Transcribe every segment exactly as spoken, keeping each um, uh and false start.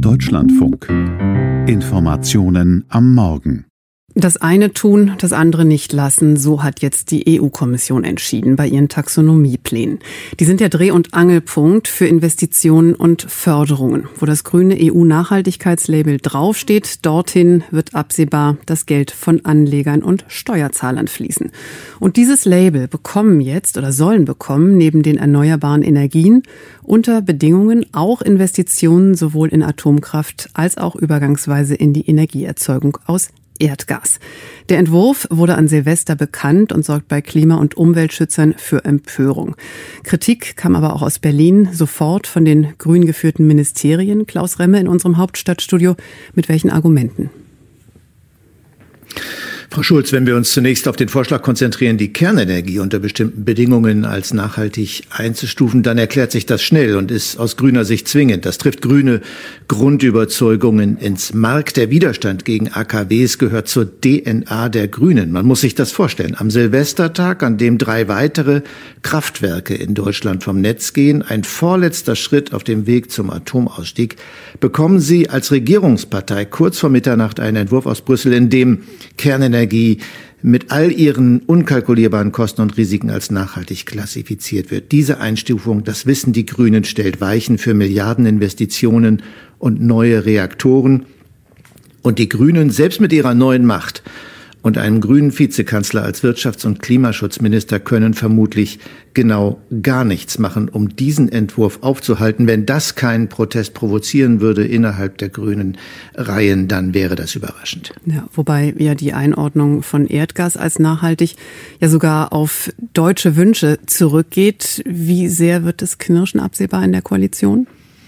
Deutschlandfunk. Informationen am Morgen. Das eine tun, das andere nicht lassen, so hat jetzt die E U-Kommission entschieden bei ihren Taxonomieplänen. Die sind der Dreh- und Angelpunkt für Investitionen und Förderungen. Wo das grüne E U-Nachhaltigkeitslabel draufsteht, dorthin wird absehbar das Geld von Anlegern und Steuerzahlern fließen. Und dieses Label bekommen jetzt oder sollen bekommen neben den erneuerbaren Energien unter Bedingungen auch Investitionen sowohl in Atomkraft als auch übergangsweise in die Energieerzeugung aus Erdgas. Der Entwurf wurde an Silvester bekannt und sorgt bei Klima- und Umweltschützern für Empörung. Kritik kam aber auch aus Berlin, sofort von den grün geführten Ministerien. Klaus Remme in unserem Hauptstadtstudio. Mit welchen Argumenten? Frau Schulz, wenn wir uns zunächst auf den Vorschlag konzentrieren, die Kernenergie unter bestimmten Bedingungen als nachhaltig einzustufen, dann erklärt sich das schnell und ist aus grüner Sicht zwingend. Das trifft grüne Grundüberzeugungen ins Mark. Der Widerstand gegen A K Ws gehört zur D N A der Grünen. Man muss sich das vorstellen. Am Silvestertag, an dem drei weitere Kraftwerke in Deutschland vom Netz gehen, ein vorletzter Schritt auf dem Weg zum Atomausstieg, bekommen Sie als Regierungspartei kurz vor Mitternacht einen Entwurf aus Brüssel, in dem Kernenergie mit all ihren unkalkulierbaren Kosten und Risiken als nachhaltig klassifiziert wird. Diese Einstufung, das wissen die Grünen, stellt Weichen für Milliardeninvestitionen und neue Reaktoren. Und die Grünen, selbst mit ihrer neuen Macht und einem grünen Vizekanzler als Wirtschafts- und Klimaschutzminister, können vermutlich genau gar nichts machen, um diesen Entwurf aufzuhalten. Wenn das keinen Protest provozieren würde innerhalb der grünen Reihen, dann wäre das überraschend. Ja, wobei ja die Einordnung von Erdgas als nachhaltig ja sogar auf deutsche Wünsche zurückgeht. Wie sehr wird es knirschen absehbar in der Koalition?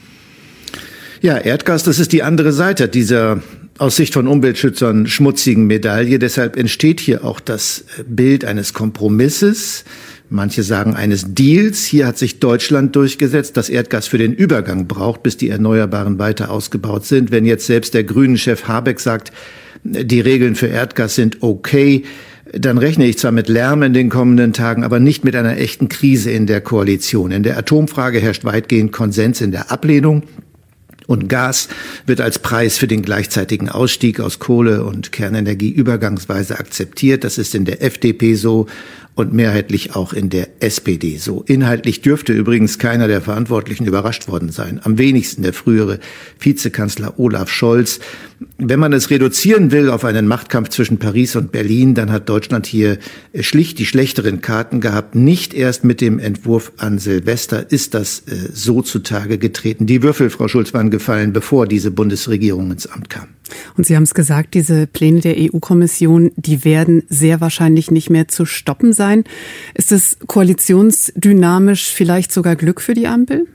Ja, Erdgas, das ist die andere Seite dieser aus Sicht von Umweltschützern schmutzigen Medaille. Deshalb entsteht hier auch das Bild eines Kompromisses. Manche sagen eines Deals. Hier hat sich Deutschland durchgesetzt, das Erdgas für den Übergang braucht, bis die Erneuerbaren weiter ausgebaut sind. Wenn jetzt selbst der Grünen-Chef Habeck sagt, die Regeln für Erdgas sind okay, dann rechne ich zwar mit Lärm in den kommenden Tagen, aber nicht mit einer echten Krise in der Koalition. In der Atomfrage herrscht weitgehend Konsens in der Ablehnung. Und Gas wird als Preis für den gleichzeitigen Ausstieg aus Kohle und Kernenergie übergangsweise akzeptiert. Das ist in der F D P so und mehrheitlich auch in der S P D so. Inhaltlich dürfte übrigens keiner der Verantwortlichen überrascht worden sein. Am wenigsten der frühere Vizekanzler Olaf Scholz. Wenn man es reduzieren will auf einen Machtkampf zwischen Paris und Berlin, dann hat Deutschland hier schlicht die schlechteren Karten gehabt. Nicht erst mit dem Entwurf an Silvester ist das äh, so zutage getreten. Die Würfel, Frau Schulz, waren gefallen, bevor diese Bundesregierung ins Amt kam. Und Sie haben es gesagt, diese Pläne der E U-Kommission, die werden sehr wahrscheinlich nicht mehr zu stoppen sein. Ist es koalitionsdynamisch vielleicht sogar Glück für die Ampel?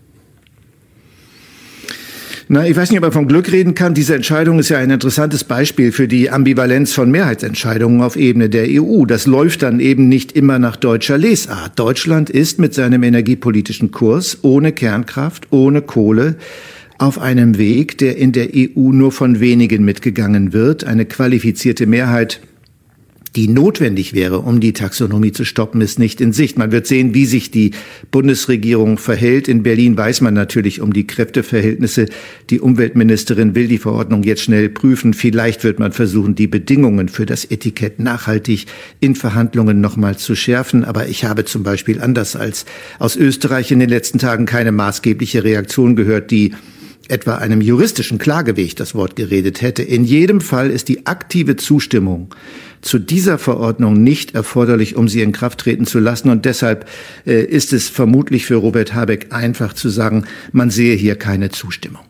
Na, ich weiß nicht, ob man von Glück reden kann. Diese Entscheidung ist ja ein interessantes Beispiel für die Ambivalenz von Mehrheitsentscheidungen auf Ebene der E U. Das läuft dann eben nicht immer nach deutscher Lesart. Deutschland ist mit seinem energiepolitischen Kurs ohne Kernkraft, ohne Kohle auf einem Weg, der in der E U nur von wenigen mitgegangen wird. Eine qualifizierte Mehrheit, die notwendig wäre, um die Taxonomie zu stoppen, ist nicht in Sicht. Man wird sehen, wie sich die Bundesregierung verhält. In Berlin weiß man natürlich um die Kräfteverhältnisse. Die Umweltministerin will die Verordnung jetzt schnell prüfen. Vielleicht wird man versuchen, die Bedingungen für das Etikett nachhaltig in Verhandlungen nochmal zu schärfen. Aber ich habe zum Beispiel anders als aus Österreich in den letzten Tagen keine maßgebliche Reaktion gehört, die etwa einem juristischen Klageweg das Wort geredet hätte. In jedem Fall ist die aktive Zustimmung zu dieser Verordnung nicht erforderlich, um sie in Kraft treten zu lassen. Und deshalb äh, ist es vermutlich für Robert Habeck einfach zu sagen, man sehe hier keine Zustimmung.